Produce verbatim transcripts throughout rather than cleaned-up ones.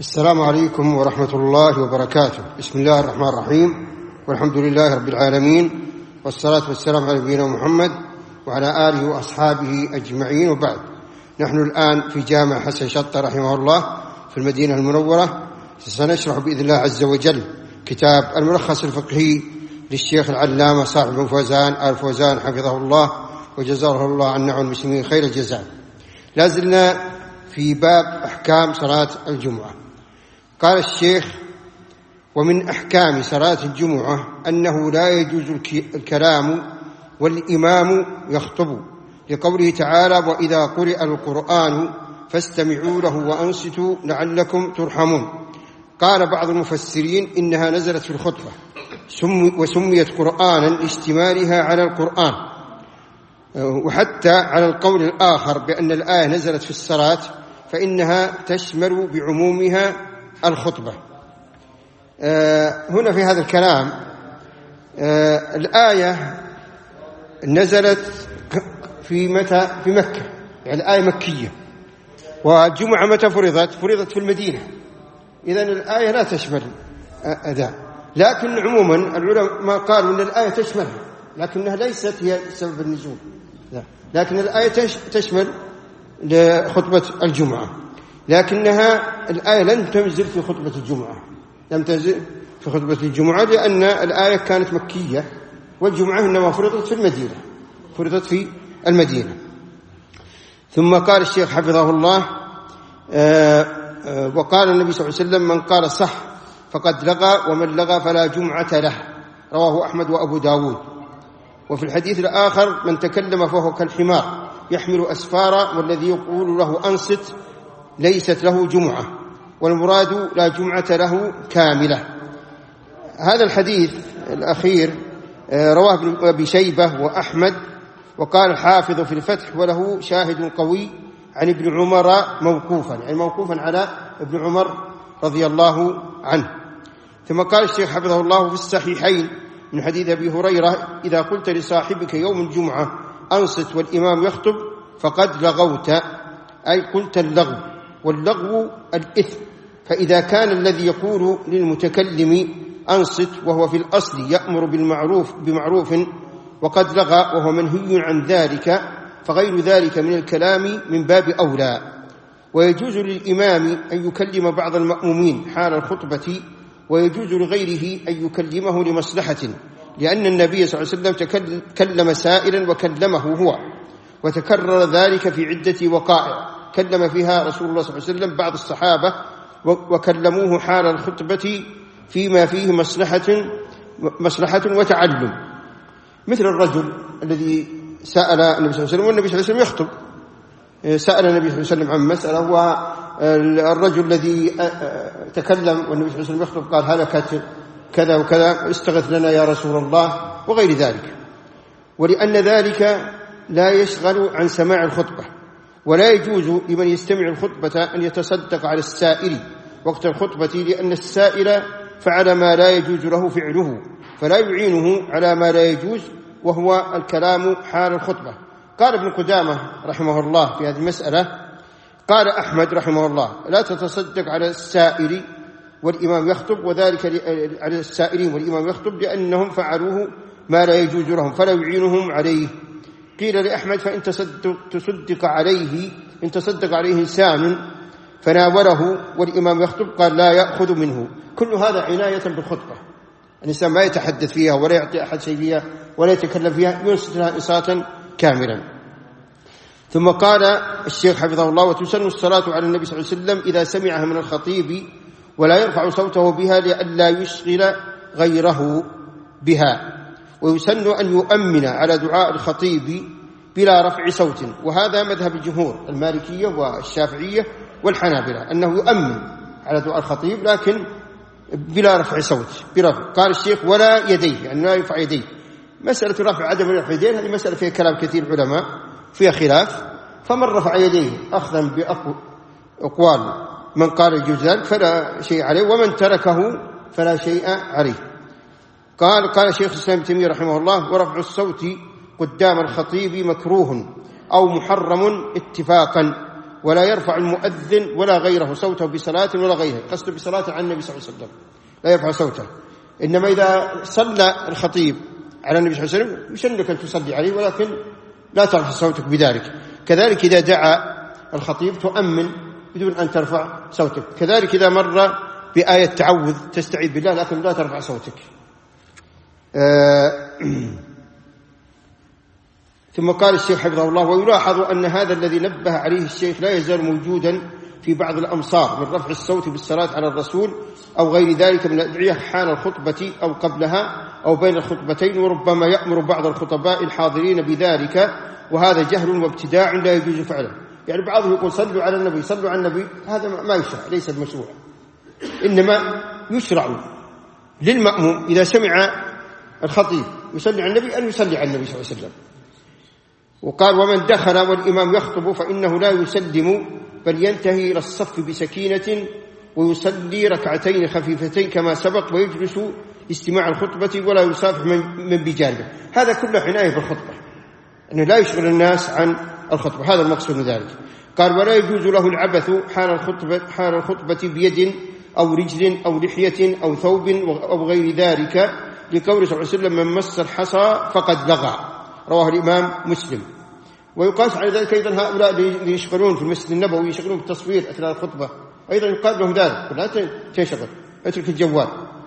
السلام عليكم ورحمة الله وبركاته. بسم الله الرحمن الرحيم، والحمد لله رب العالمين، والصلاة والسلام على نبينا محمد وعلى آله وأصحابه أجمعين، وبعد. نحن الآن في جامع حسن شطة رحمه الله في المدينة المنورة. سنشرح بإذن الله عز وجل كتاب الملخص الفقهي للشيخ العلامة صالح بن فوزان آل فوزان حفظه الله وجزاه الله عن نعم المسلمين خير الجزاء. لازلنا في باب أحكام صلاة الجمعة. قال الشيخ: ومن أحكام صلاة الجمعة أنه لا يجوز الكلام والإمام يخطب، لقوله تعالى: وإذا قرئ القرآن فاستمعوا له وأنصتوا لعلكم ترحمون. قال بعض المفسرين إنها نزلت في الخطبة وسميت قرآنا لاشتمالها على القرآن، وحتى على القول الآخر بأن الآية نزلت في الصلاة فإنها تشمل بعمومها الخطبة. هنا في هذا الكلام الآية نزلت في متى؟ في مكة، يعني الآية مكية. والجمعة متى فرضت؟ فرضت في المدينة، إذن الآية لا تشمل أداء. لكن عموما العلماء قالوا أن الآية تشملها، لكنها ليست هي سبب النزول، لا. لكن الآية تشمل لخطبة الجمعة، لكنها الآية لم تنزل في خطبة الجمعة، لم تنزل في خطبة الجمعة لأن الآية كانت مكية، والجمعة إنما فرضت في المدينة، فرضت في المدينة. ثم قال الشيخ حفظه الله: آآ آآ وقال النبي صلى الله عليه وسلم: من قال صح فقد لغى، ومن لغى فلا جمعة له. رواه أحمد وأبو داود. وفي الحديث الآخر: من تكلم فهو كالحمار يحمل أسفارا، والذي يقول له أنصت ليست له جمعة، والمراد لا جمعة له كاملة. هذا الحديث الأخير رواه ابن أبي شيبة وأحمد، وقال الحافظ في الفتح: وله شاهد قوي عن ابن عمر موقوفا، يعني موقوفا على ابن عمر رضي الله عنه. ثم قال الشيخ حفظه الله: في الصحيحين من حديث أبي هريرة: إذا قلت لصاحبك يوم الجمعة أنصت والإمام يخطب فقد لغوت، أي قلت اللغو، واللغو الإثم. فإذا كان الذي يقول للمتكلم أنصت وهو في الأصل يأمر بالمعروف بمعروف وقد لغى وهو منهي عن ذلك، فغير ذلك من الكلام من باب أولى. ويجوز للإمام أن يكلم بعض المأمومين حال الخطبة، ويجوز لغيره أن يكلمه لمصلحة، لأن النبي صلى الله عليه وسلم كلم سائلا وكلمه هو، وتكرر ذلك في عدة وقائع كلم فيها رسول الله صلى الله عليه وسلم بعض الصحابة وكلموه حال الخطبة فيما فيه مصلحة مصلحة وتعلم، مثل الرجل الذي سأل النبي صلى الله عليه وسلم والنبي صلى الله عليه وسلم يخطب. سأل النبي صلى الله عليه وسلم عن مسألة، والرجل الذي تكلم والنبي صلى الله عليه وسلم يخطب قال: هلكت كذا وكذا، استغث لنا يا رسول الله، وغير ذلك. ولأن ذلك لا يشغل عن سماع الخطبة، ولا يجوز لمن يستمع الخطبة أن يتصدق على السائل وقت الخطبة، لأن السائل فعل ما لا يجوز له فعله، فلا يعينه على ما لا يجوز، وهو الكلام حال الخطبة. قال ابن قدامة رحمه الله في هذه المسألة: قال أحمد رحمه الله: لا تتصدق على السائل والإمام يخطب، وذلك على السائلين والإمام يخطب لأنهم فعلوه ما لا يجوز لهم، فلا يعينهم عليه. قيل لأحمد: فإن تصدق عليه إن تصدق عليه إنسان فناوله والإمام يخطب، قال: لا يأخذ منه. كل هذا عناية بالخطبة، الإنسان ما يتحدث فيها ولا يعطي أحد شيء فيها ولا يتكلم فيها، ينصت لها إنصاتا كاملا. ثم قال الشيخ حفظه الله: وتسن الصلاة على النبي صلى الله عليه وسلم إذا سمعها من الخطيب، ولا يرفع صوته بها لئلا يشغل غيره بها. ويسن أن يؤمن على دعاء الخطيب بلا رفع صوت، وهذا مذهب الجمهور المالكية والشافعية والحنابلة، أنه يؤمن على دعاء الخطيب لكن بلا رفع صوت برفع. قال الشيخ: ولا يديه، يعني لا يرفع يديه. مسألة رفع عدم رفع يديه هذه مسألة فيها كلام كثير علماء، فيها خلاف. فمن رفع يديه أخذا بأقوال من قال يجوز ذلك فلا شيء عليه، ومن تركه فلا شيء عليه. قال قال شيخ الإسلام ابن تيمية رحمه الله: ورفع الصوت قدام الخطيب مكروه أو محرم اتفاقا، ولا يرفع المؤذن ولا غيره صوته بصلاة ولا غيره، قصد بصلاة عن النبي صلى الله عليه وسلم، لا يرفع صوته. إنما إذا صلى الخطيب على النبي صلى الله عليه وسلم يسن لك أن تصلي عليه، ولكن لا ترفع صوتك بذلك. كذلك إذا دعا الخطيب تؤمن بدون أن ترفع صوتك. كذلك إذا مر بآية تعوذ تستعيذ بالله، لكن لا ترفع صوتك. آه ثم قال الشيخ حفظه الله: ويلاحظ أن هذا الذي نبه عليه الشيخ لا يزال موجودا في بعض الأمصار من رفع الصوت بالصلاة على الرسول أو غير ذلك من الأدعية حال الخطبة أو قبلها أو بين الخطبتين، وربما يأمر بعض الخطباء الحاضرين بذلك، وهذا جهل وابتداع لا يجوز فعله. يعني بعضهم يقول صلوا على النبي صلوا على النبي، هذا ما يشرع، ليس بمشروع. إنما يشرع للمأموم إذا سمع الخطيب يصلي على النبي أن يصلي على النبي صلى الله عليه وسلم. وقال: ومن دخل والإمام يخطب فإنه لا يسلم بل ينتهي إلى الصف بسكينة ويصلي ركعتين خفيفتين كما سبق، ويجلس لاستماع الخطبة ولا يصافح من بجانبه. هذا كله عناية بالخطبة، أنه لا يشغل الناس عن الخطبة، هذا المقصود من ذلك. قال: ولا يجوز له العبث حال الخطبة, حال الخطبة بيد أو رجل أو لحية أو ثوب أو غير ذلك، لقول صلى الله عليه وسلم: من مس الحصى فقد لغى، رواه الإمام مسلم. ويقاس على ذلك أيضا هؤلاء اللي يشغلون في المسجد النبوي يشغلون بالتصوير أثناء الخطبة، أيضا يقال لهم ذلك، لا تنشغل، اترك الجوال.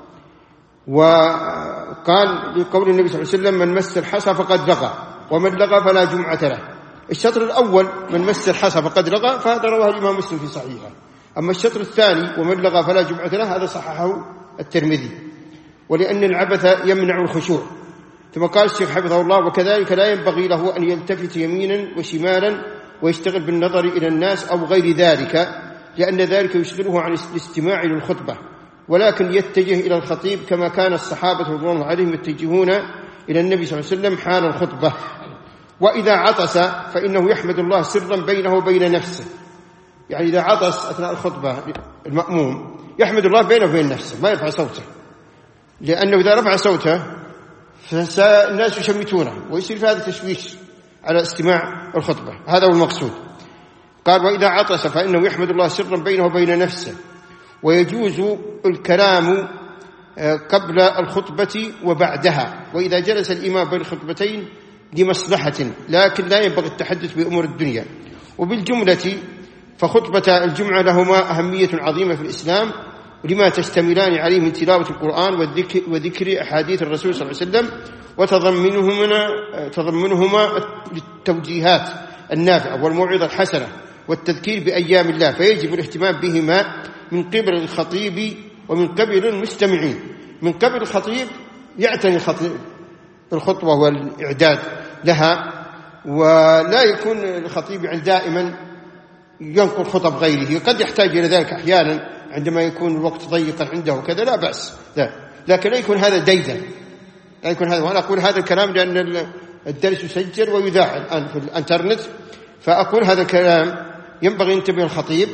وقال لقول النبي صلى الله عليه وسلم: من مس الحصى فقد لغى، ومن لغى فلا جمعة له. الشطر الأول من مس الحصى فقد لغى فهذا رواه الإمام مسلم في صحيحه. أما الشطر الثاني ومن لغى فلا جمعة له هذا صححه الترمذي، ولأن العبث يمنع الخشوع. ثم قال الشيخ حفظه الله: وكذلك لا ينبغي له أن يلتفت يمينا وشمالا ويشتغل بالنظر إلى الناس أو غير ذلك، لأن ذلك يشغله عن الاستماع للخطبة، ولكن يتجه إلى الخطيب كما كان الصحابة رضي الله عليهم يتجهون إلى النبي صلى الله عليه وسلم حال الخطبة. وإذا عطس فإنه يحمد الله سرا بينه وبين نفسه، يعني إذا عطس أثناء الخطبة المأموم يحمد الله بينه وبين نفسه، ما يرفع صوته، لأنه إذا رفع صوته فالناس يشمتونه ويصير في هذا تشويش على استماع الخطبة، هذا هو المقصود. قال: وإذا عطس فإنه يحمد الله سرا بينه وبين نفسه. ويجوز الكلام قبل الخطبة وبعدها، وإذا جلس الإمام بين الخطبتين لمصلحة، لكن لا ينبغي التحدث بأمور الدنيا. وبالجملة فخطبة الجمعة لهما أهمية عظيمة في الإسلام، لما تشتملان عليه من تلاوة القرآن والذكر, وذكر أحاديث الرسول صلى الله عليه وسلم، وتضمنهما تضمنهما التوجيهات النافعة والموعظة الحسنة والتذكير بأيام الله، فيجب الاهتمام بهما من قبل الخطيب ومن قبل المستمعين. من قبل الخطيب يعتني الخطيب بالخطوة والإعداد لها، ولا يكون الخطيب يعني دائما ينقل خطب غيره، قد يحتاج إلى ذلك أحيانا عندما يكون الوقت ضيقا عنده وكذا، لا بأس، لا. لكن لا يكون هذا ديدا، لا يكون هذا. وأنا أقول هذا الكلام لأن الدرس يسجل ويذاع الآن في الانترنت، فأقول هذا الكلام ينبغي ينتبه الخطيب.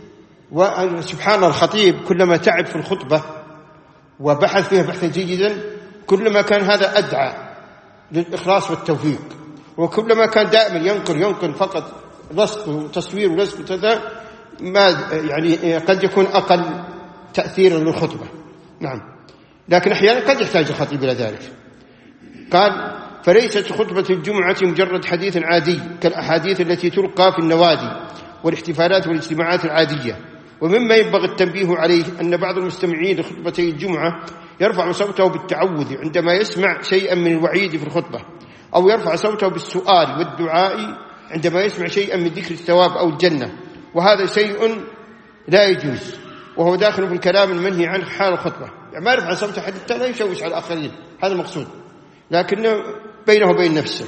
وسبحان الله، الخطيب كلما تعب في الخطبة وبحث فيها بحثا جيدا كلما كان هذا أدعى للإخلاص والتوفيق، وكلما كان دائما ينقل ينقل فقط لصق وتصوير ولصق وكذا، ما يعني قد يكون أقل تأثيرا للخطبة. نعم، لكن أحيانا قد يحتاج الخطيب إلى ذلك. قال: فليست خطبة الجمعة مجرد حديث عادي كالأحاديث التي تلقى في النوادي والاحتفالات والاجتماعات العادية. ومما ينبغي التنبيه عليه أن بعض المستمعين لخطبتي الجمعة يرفع صوته بالتعوذ عندما يسمع شيئا من الوعيد في الخطبة، أو يرفع صوته بالسؤال والدعاء عندما يسمع شيئا من ذكر الثواب أو الجنة، وهذا شيء لا يجوز، وهو داخل في الكلام المنهي عنه حال الخطبة. يعني ما يرفع صوته حتى لا يشوش على الآخرين، هذا المقصود، لكنه بينه وبين نفسه.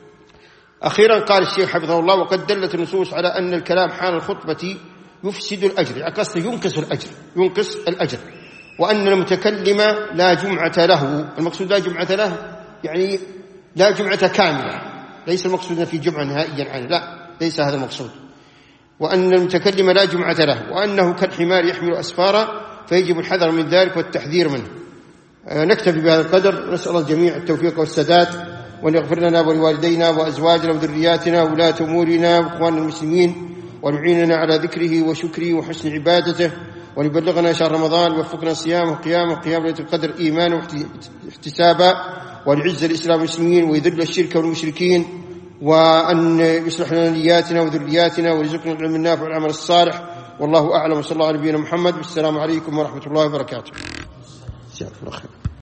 أخيرا قال الشيخ حفظه الله: وقد دلت النصوص على أن الكلام حال الخطبة يفسد الأجر، يعني قصده ينقص الأجر ينقص الأجر وأن المتكلم لا جمعة له. المقصود لا جمعة له يعني لا جمعة كاملة، ليس المقصود في جمعة نهائيا عنه، لا، ليس هذا المقصود. وأن المتكلم لا جمعة له، وأنه كالحمار يحمل أسفارا، فيجب الحذر من ذلك والتحذير منه. نكتفي بهذا القدر، نسأل الله الجميع التوفيق والسداد، وأن يغفر لنا ولوالدينا وأزواجنا وذرياتنا وولاة أمورنا وإخواننا المسلمين، وأن يعيننا على ذكره وشكره وحسن عبادته، وأن يبلغنا شهر رمضان ويوفقنا صيامه وقيامه وقيام ليلة القدر إيمانا واحتسابا، وأن يعز الإسلام والمسلمين ويذل الشرك والمشركين، وأن يصلح لنا نياتنا وذرياتنا ويرزقنا العلم النافع والعمل الصالح. والله أعلم، وصلى الله على نبينا محمد. والسلام عليكم ورحمة الله وبركاته. جزاك الله خير.